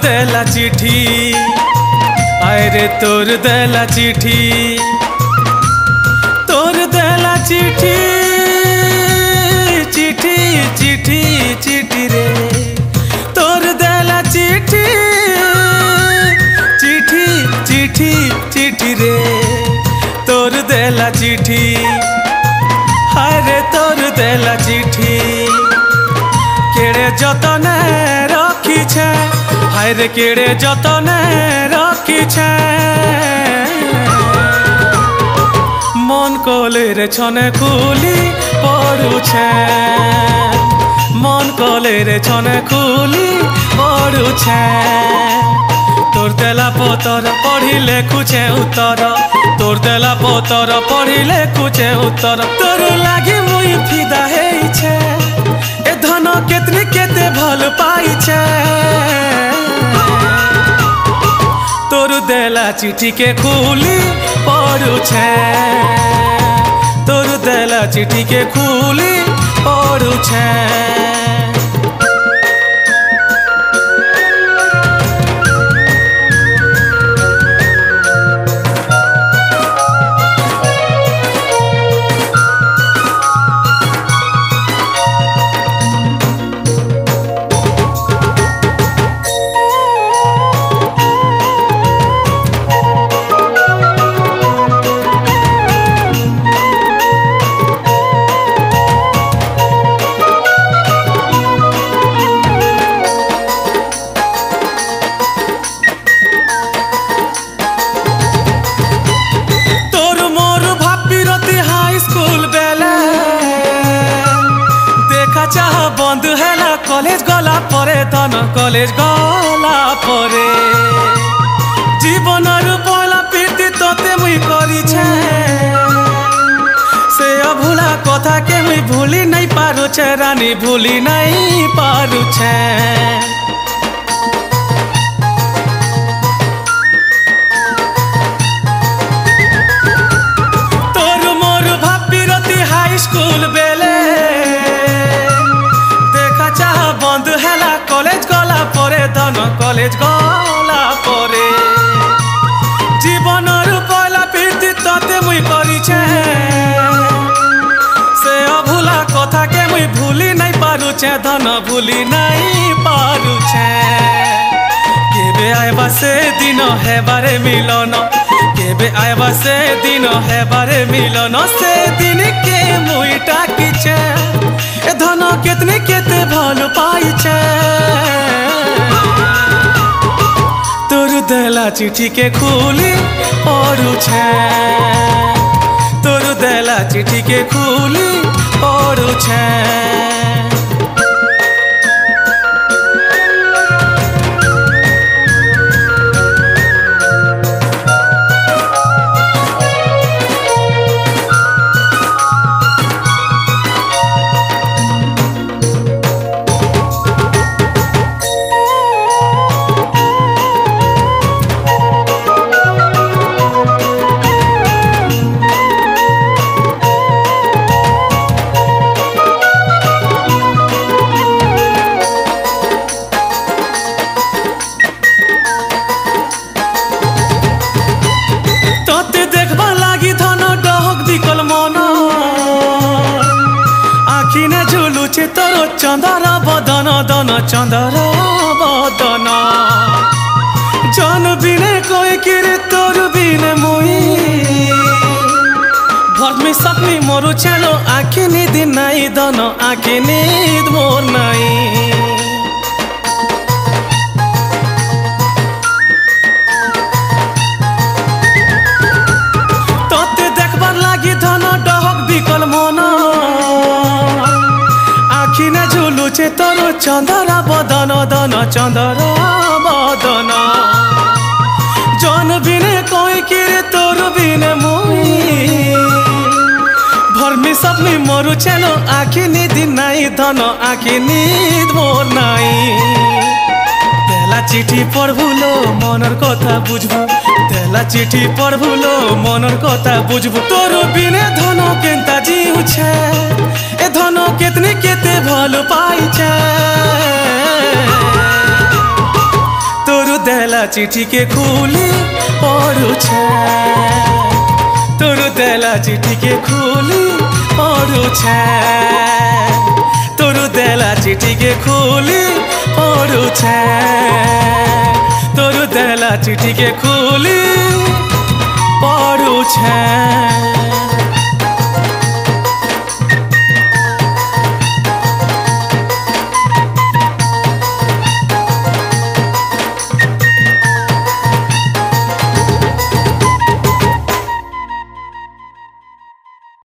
देला चिठी आए रे तोर देला चिठी तोर देला चिठी चिठी चिठी चिठी रे तोर देला चिठी चिठी चिठी चिठी रे तोर देला चिठी हाय रे तोर देला चिठी केड़े जतने रखी छे हाय रे केड़े जतने रखी छे मन कले रे छने खुली पड़ू छे मन कले रे छने खुली पड़ू छे तोर देला पतर पढ़ी लेखुछे उत्तर तोर देला पतर पढ़ी लेखुछे उत्तर तोर लागे मुई फिदा हेई छे ए धन केतने केते भल पाई छे तोर देला चिठी के खुली पड़ू छे तोर देला चिठी के खुली पड़ू छे बंद है कॉलेज गला परे धन कॉलेज गला परे जीवन पहला प्रीति तोते मुई करी छे से अभूला कथा के मुई भूली नहीं पारू छे रानी भूली नहीं पारू छे तोर मोर भाभी रती हाई स्कूल बेले बंद है कॉलेज गला परे धन कॉलेज गला परे जीवन पहला प्रीति तोते मुई करी छे से अभूला कथा के मुई भूली नहीं पारू छे धन भूली नहीं पारू छे केबे आइबा से दिन है बारे मिलन केबे आइबा से दिन है बारे मिलन से दिन के मुई टाकी छे ए धन केतने केते भल पाई छे तोर देला चिठी के खुली पड़ू छे तोर देला चिठी के खुली पड़ू छे तोर चंदर बदन दन चंदर बदन जन बिने कोई किरे तोर बिने मुई भर्मी सपनी मोरु चलो आखि नींद नहीं दन आखि नींद मोर नहीं तोते देखबार लागी धन डहक बिकल मन आखिने झुलुचे तोर चंदर बदन दन चंदर बदन जन बिने कोई किरे तोर बिने मुई भर्मी सपनी मोरु चलो आखि नींद नहीं धन आखि नींद मोर नहीं देला चिठी पढ़बुलो मनर कथा बुझबु देला चिठी पढ़बुलो मनर कथा बुझबु तोर बिने धन केनता जीउ छे ए धन केतने केते भल पाई छे तोर चिठी के खुली पढ़ुछे तोर देला चिठी के खुली पढ़ुछे तोर देला चिठी के खुली पढ़ुछे तोर देला चिठी के खुली पढ़ुछे।